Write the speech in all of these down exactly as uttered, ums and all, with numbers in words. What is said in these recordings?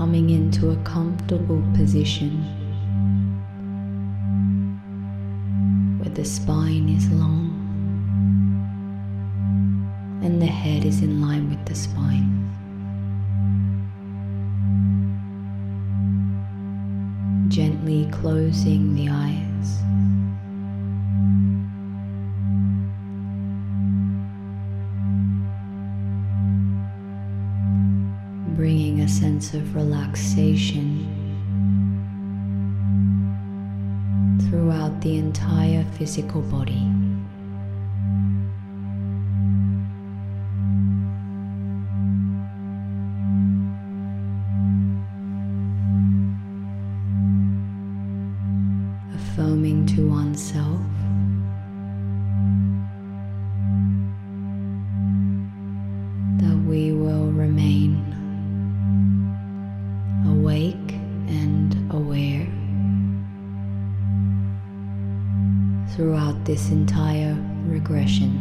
coming into a comfortable position where the spine is long and the head is in line with the spine. Gently closing the eyes. Bringing a sense of relaxation throughout the entire physical body. Affirming to oneself that we will remain awake and aware throughout this entire regression.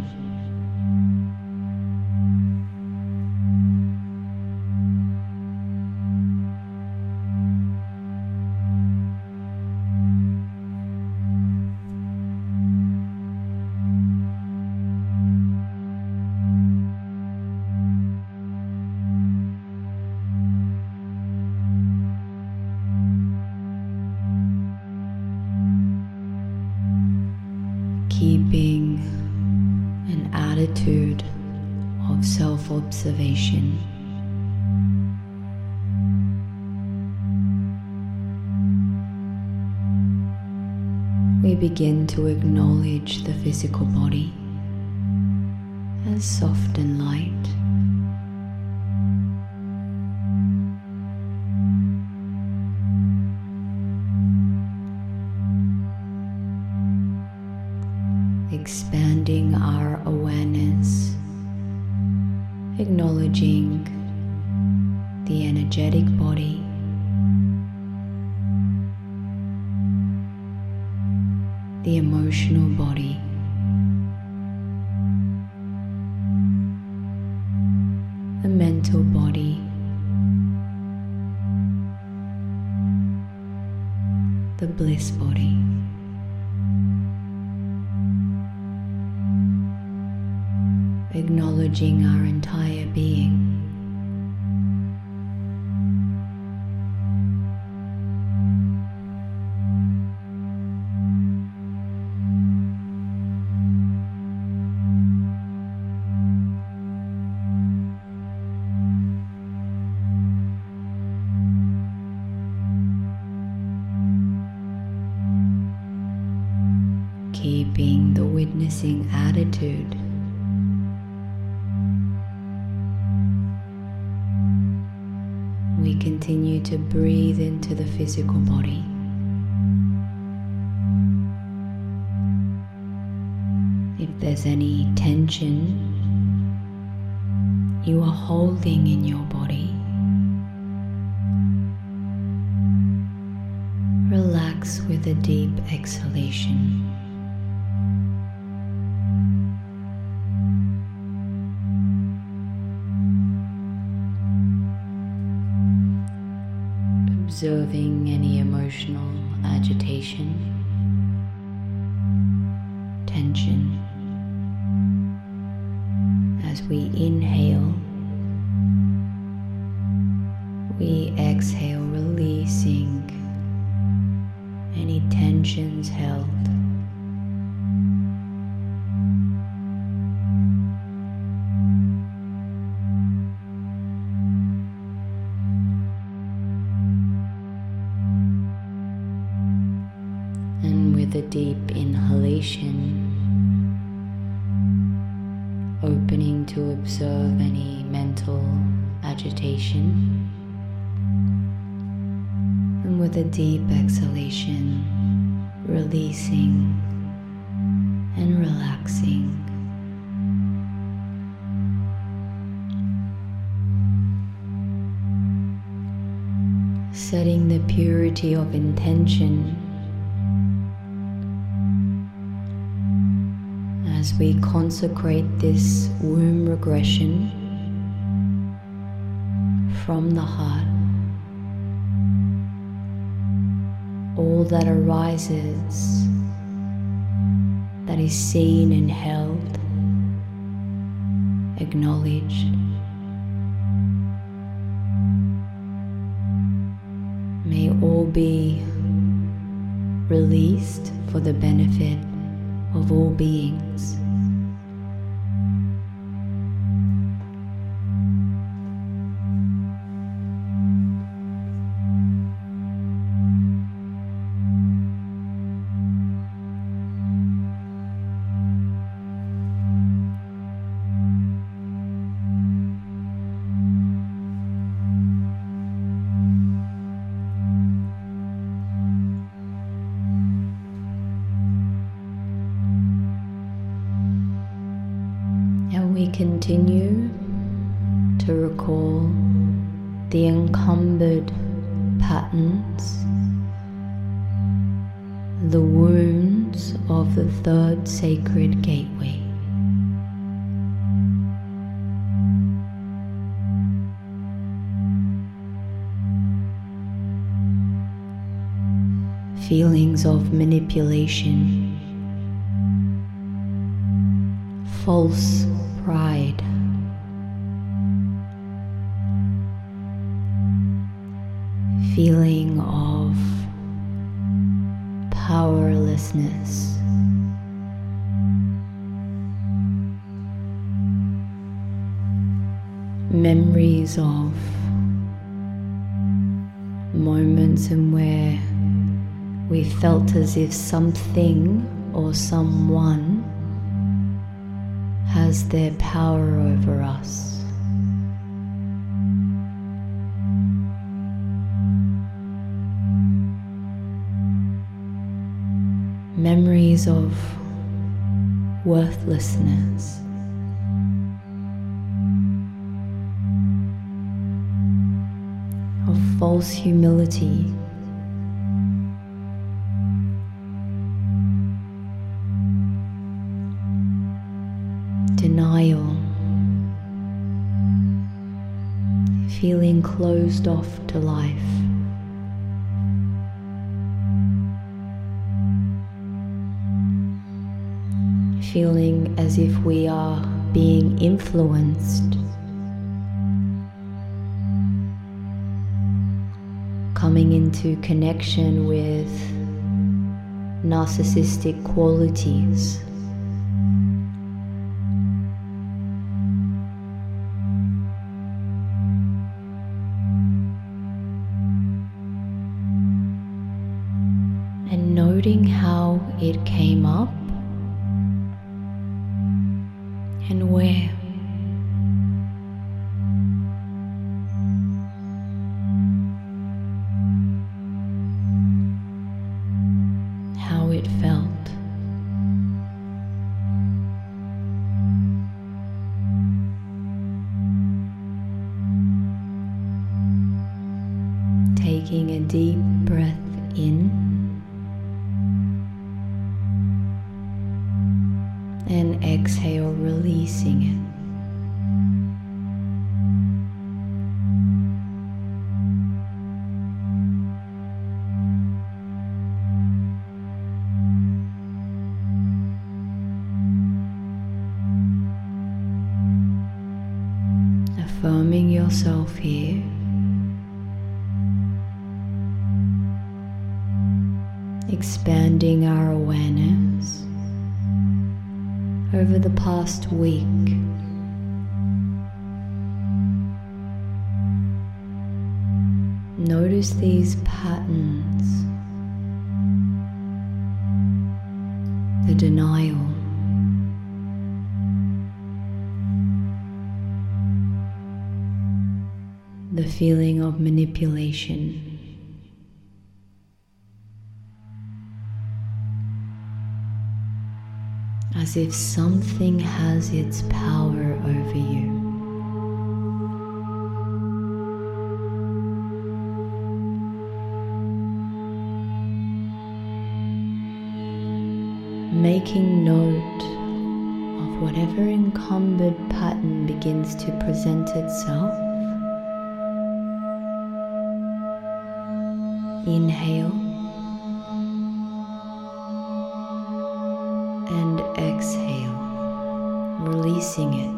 Keeping an attitude of self-observation. We begin to acknowledge the physical body as soft and light. Expanding our awareness, acknowledging the energetic body, the emotional body, the mental body, the bliss body. Acknowledging our entire being. Keeping the witnessing attitude. We continue to breathe into the physical body. If there's any tension you are holding in your body, relax with a deep exhalation. Observing any emotional agitation, tension, as we inhale, we exhale, releasing any tensions held. With a deep inhalation, opening to observe any mental agitation, and with a deep exhalation, releasing and relaxing. Setting the purity of intention as we consecrate this womb regression from the heart all that arises, that is seen and held, acknowledged. May all be released for the benefit of all beings. We continue to recall the encumbered patterns, the wounds of the third sacred gateway. Feelings of manipulation, false pride, feeling of powerlessness, memories of moments in where we felt as if something or someone has their power over us. Memories of worthlessness, of false humility, denial, feeling closed off to life, feeling as if we are being influenced, coming into connection with narcissistic qualities. And noting how it came up and where. How it felt. Taking a deep breath in and exhale, releasing it. Affirming yourself here. Expanding our awareness over the past week. Notice these patterns, the denial, the feeling of manipulation, as if something has its power over you. Making note of whatever encumbered pattern begins to present itself. Inhale. releasing it.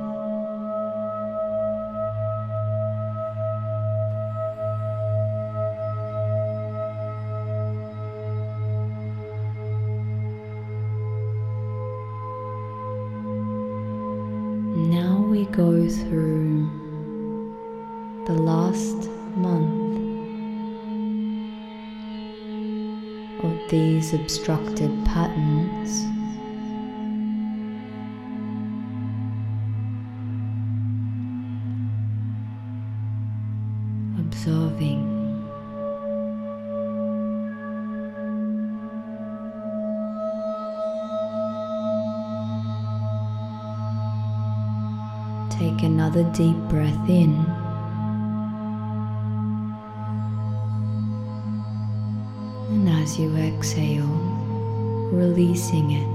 Now we go through the last month of these obstructed patterns, observing, take another deep breath in, and as you exhale, releasing it.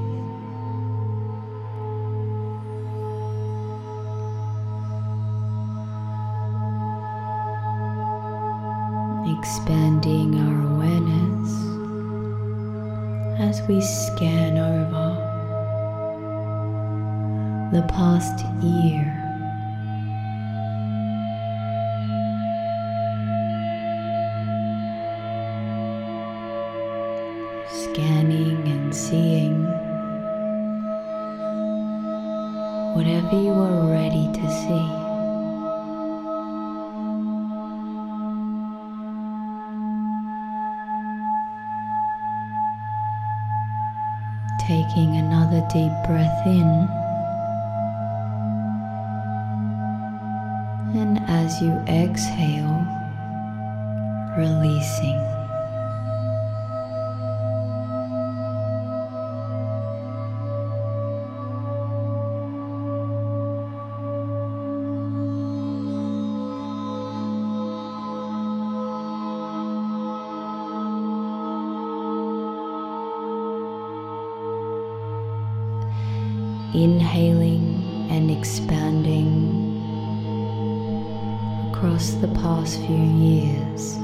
Expanding our awareness as we scan over the past year. Scanning and seeing whatever you are ready to see. Taking another deep breath in, and as you exhale, releasing. Inhaling and expanding across the past few years.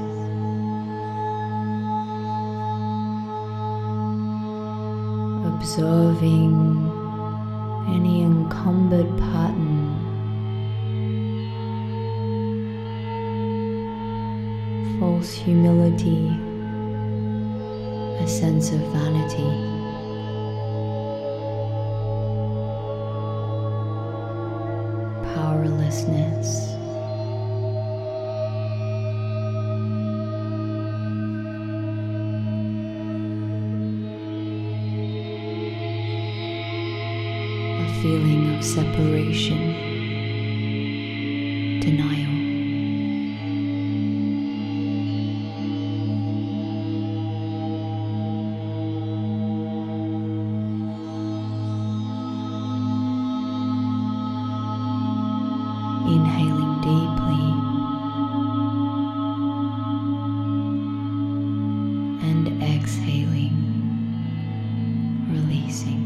Observing any encumbered pattern, false humility, a sense of vanity. Powerlessness, a feeling of separation, denial. Inhaling deeply and exhaling, releasing.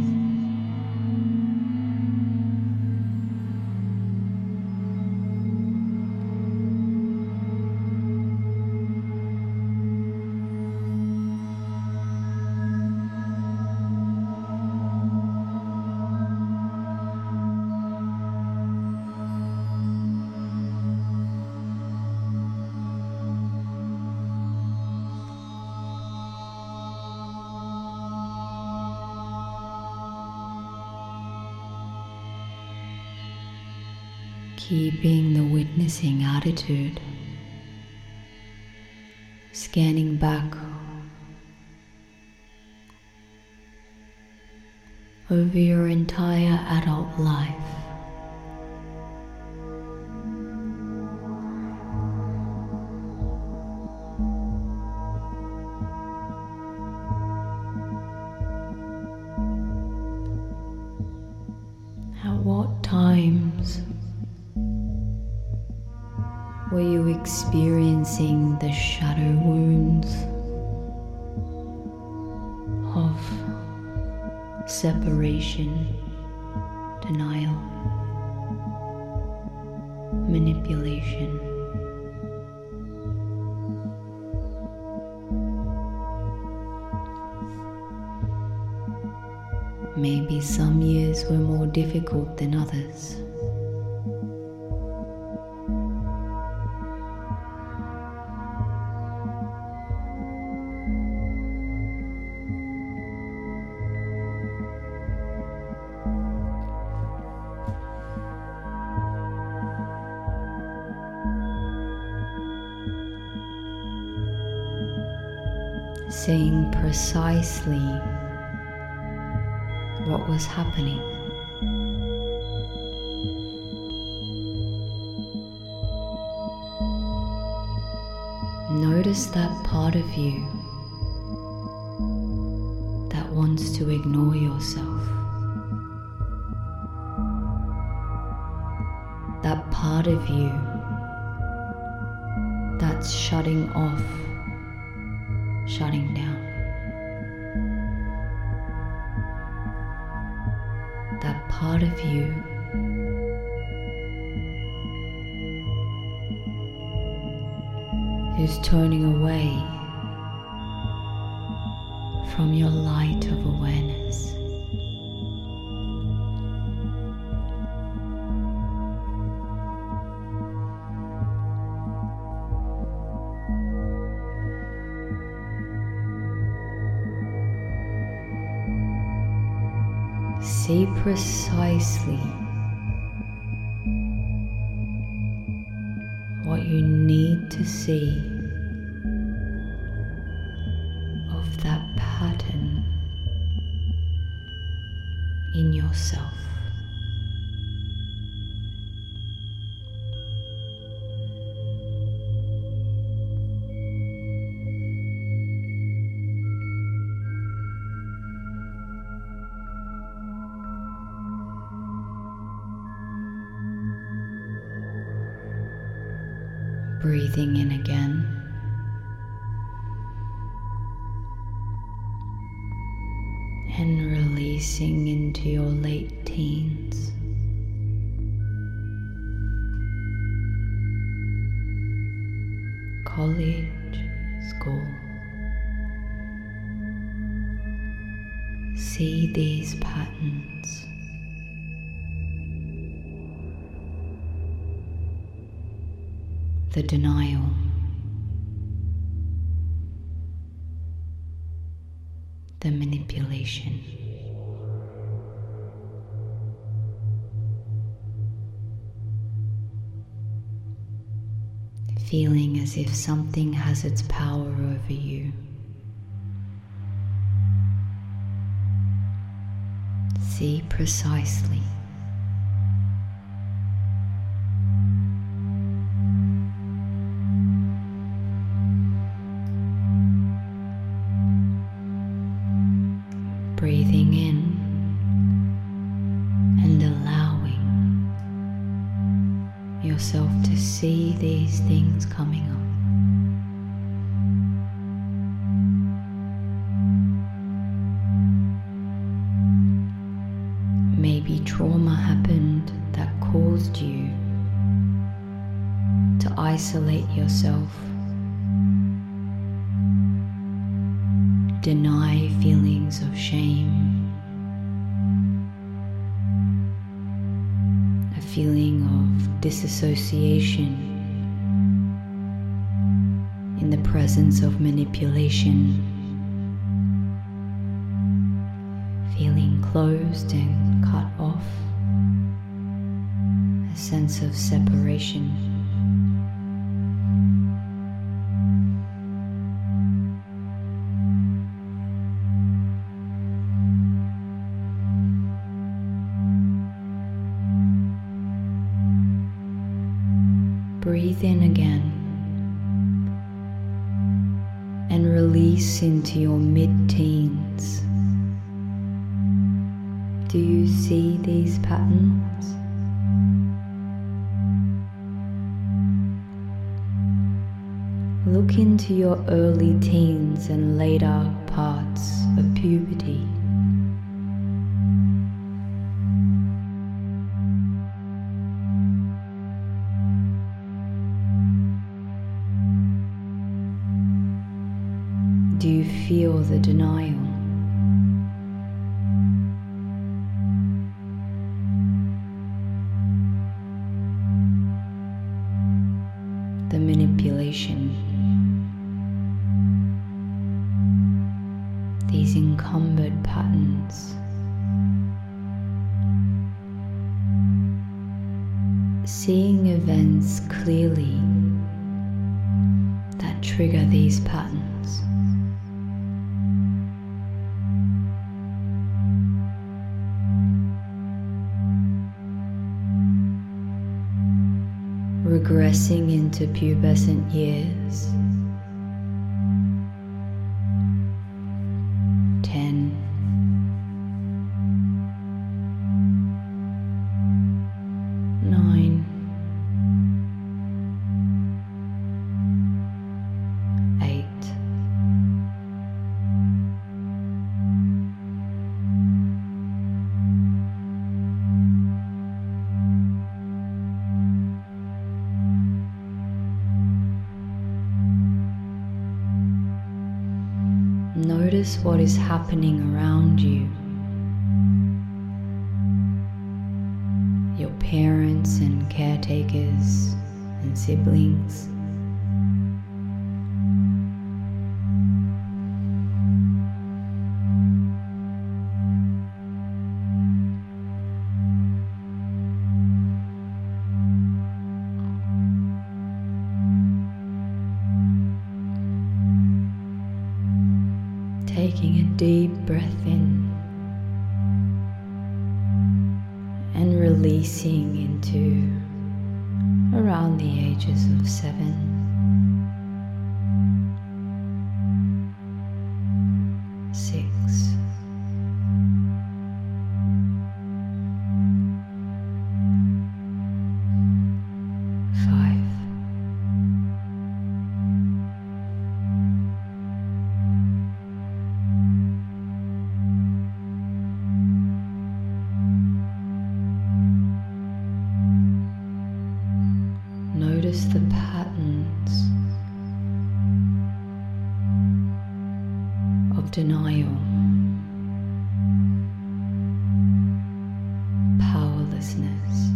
Keeping the witnessing attitude, scanning back over your entire adult life. At what times were you experiencing the shadow wounds of separation, denial, manipulation? Maybe some years were more difficult than others. Seeing precisely what was happening. Notice that part of you that wants to ignore yourself. That part of you that's shutting off, shutting down. That part of you who's turning away from your light of awareness. See precisely what you need to see of that pattern in yourself. Breathing in again. And releasing into your late teens. College, school. See these patterns. The denial, the manipulation, feeling as if something has its power over you. See precisely. Breathing in and allowing yourself to see these things coming up. Maybe trauma happened that caused you to isolate yourself, deny feelings of shame, a feeling of disassociation in the presence of manipulation, feeling closed and cut off, a sense of separation. Breathe in again and release into your mid-teens. Do you see these patterns? Look into your early teens and later parts of puberty. Do you feel the denial? these encumbered patterns. Seeing events clearly that trigger these patterns. Regressing into pubescent years. Ten. Nine. Eight. Notice what is happening around you. Your parents and caretakers and siblings. Taking a deep breath in and releasing into around the ages of seven. Six. Five. Notice the patterns of denial, powerlessness,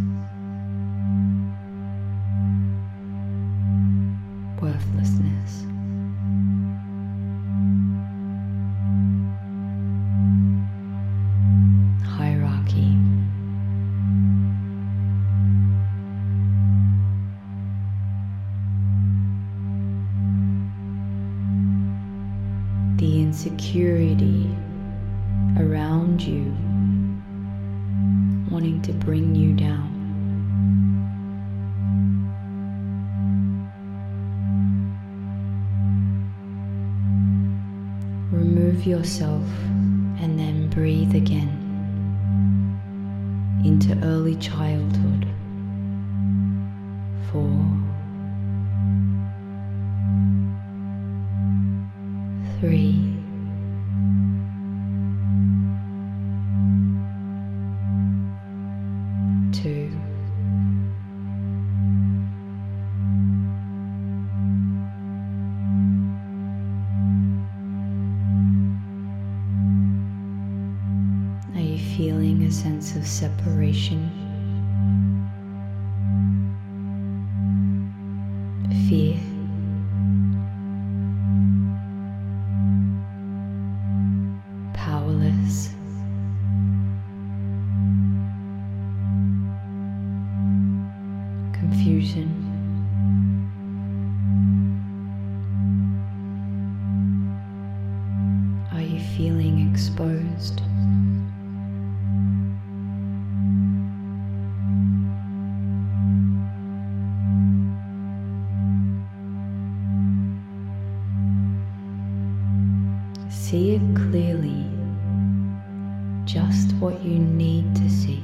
worthlessness. Hierarchy. The insecurity around you wanting to bring you down. Remove yourself and then breathe again into early childhood. Four. Three. Two. Are you feeling a sense of separation? Fear? Powerless? Confusion? Are you feeling exposed? See it clearly, just what you need to see.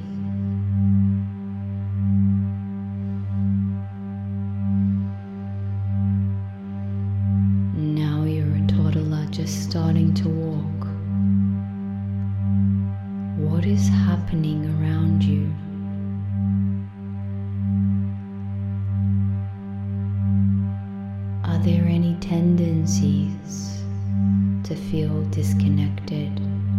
Now you're a toddler just starting to walk. What is happening around you? Are there any tendencies to feel disconnected?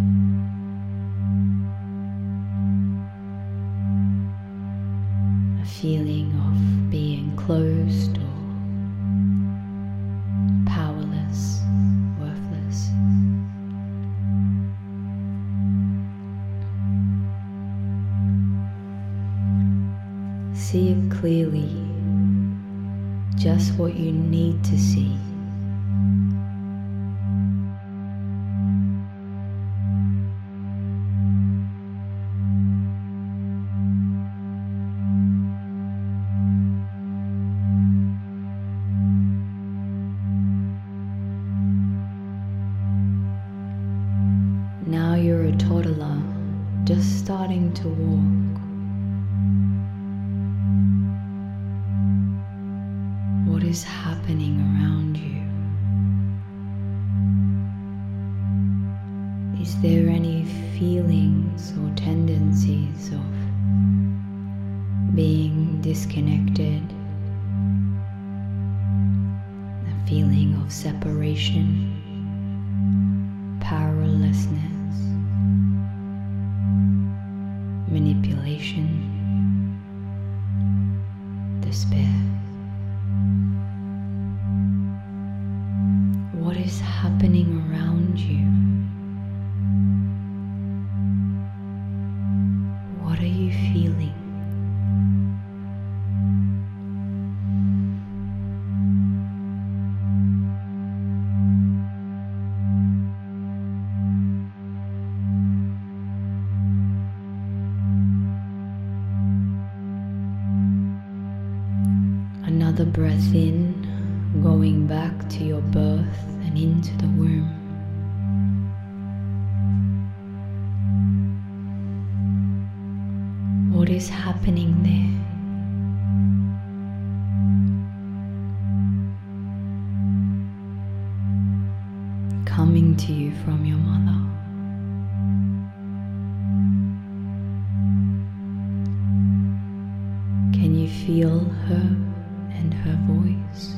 A feeling of being closed or powerless, worthless. see it clearly, just what you need to see. Now you're a toddler, just starting to walk. What is happening around you? Is there any feelings or tendencies of being disconnected? A feeling of separation, powerlessness, manipulation, despair. What is happening around you? What are you feeling? Another breath in, going back to your birth and into the womb. What is happening there? Coming to you from your mother. Can you feel her and her voice?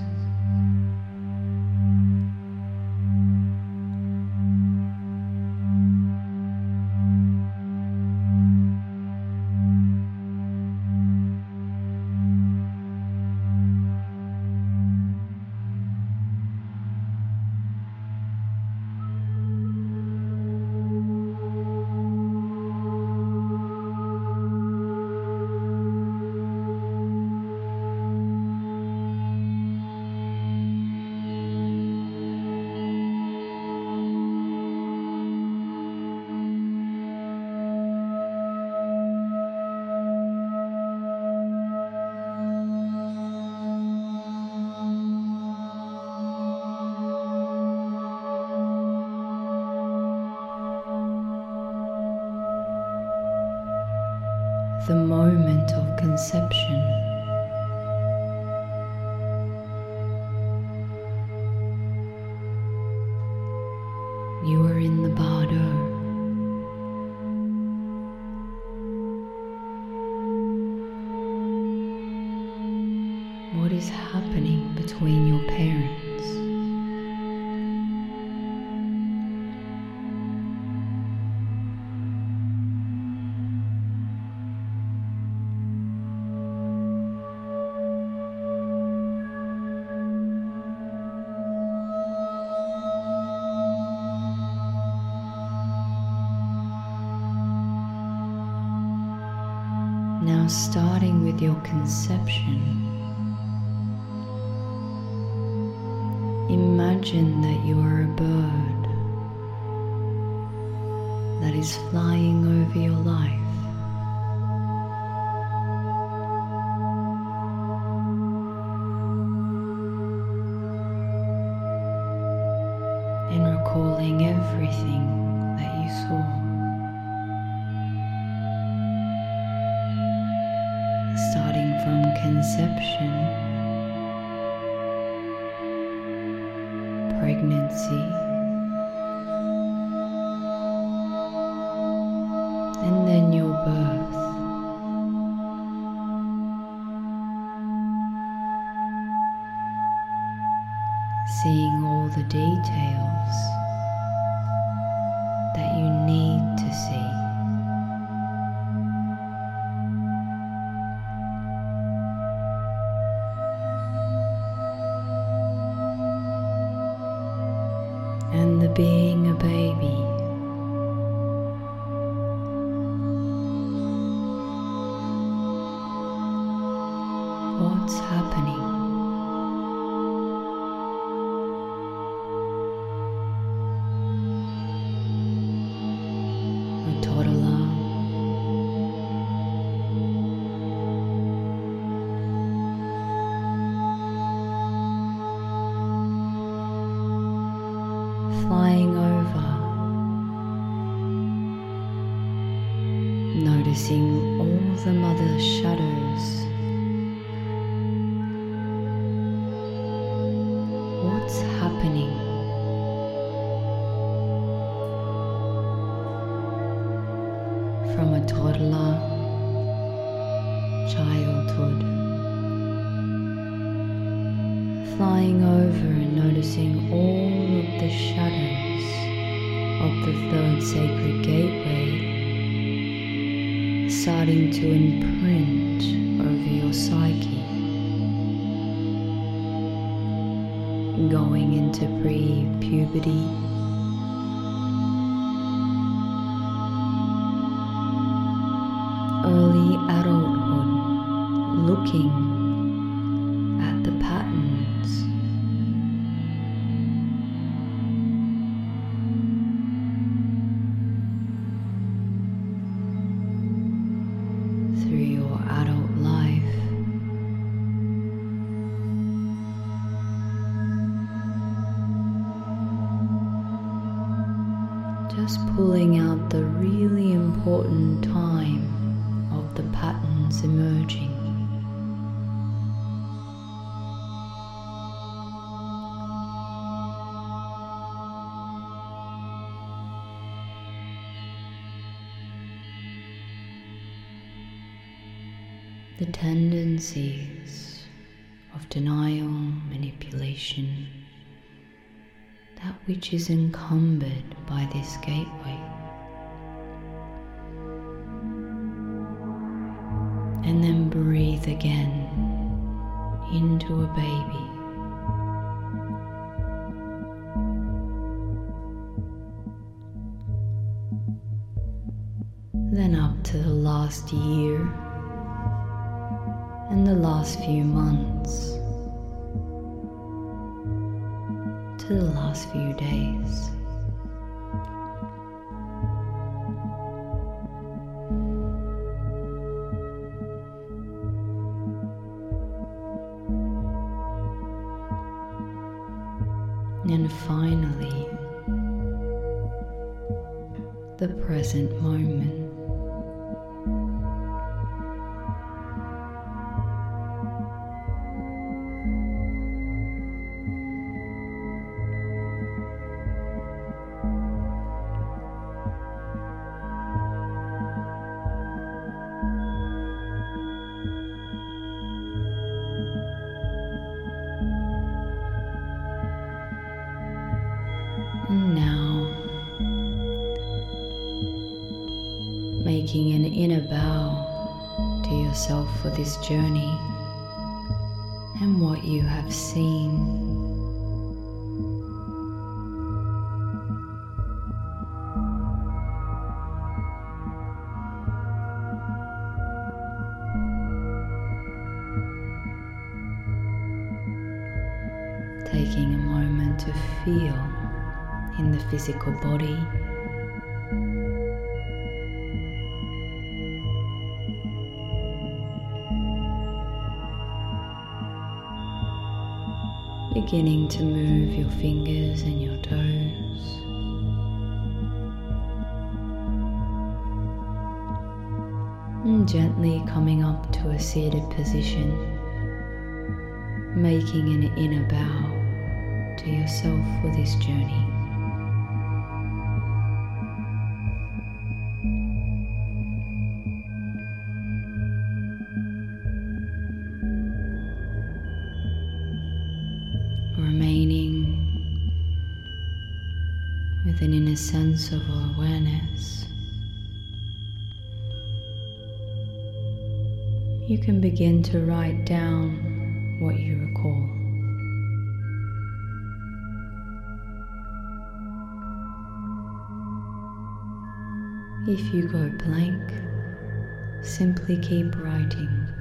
The moment of conception. You are in the bardo. What is happening between your parents? Now, starting with your conception, imagine that you are a bird that is flying over your life. And recalling everything that you saw. Starting from conception, pregnancy, and then your birth. Seeing all the details that you need to see. And the being a baby. noticing all the mother shadows. What's happening? From a toddler, childhood, flying over and noticing all of the shadows of the third sacred gateway starting to imprint over your psyche, going into pre-puberty, early adulthood, looking at the patterns, through your adult life, just pulling out the really important time of the patterns emerging. The tendencies of denial, manipulation, that which is encumbered by this gateway. And then breathe again into a baby. Then up to the last year and the last few months, to the last few days. And finally, the present moment. And now, making an inner bow to yourself for this journey and what you have seen. Taking a moment to feel in the physical body, beginning to move your fingers and your toes, and gently coming up to a seated position, making an inner bow to yourself for this journey. Remaining with an inner sense of awareness, you can begin to write down what you recall. If you go blank, simply keep writing.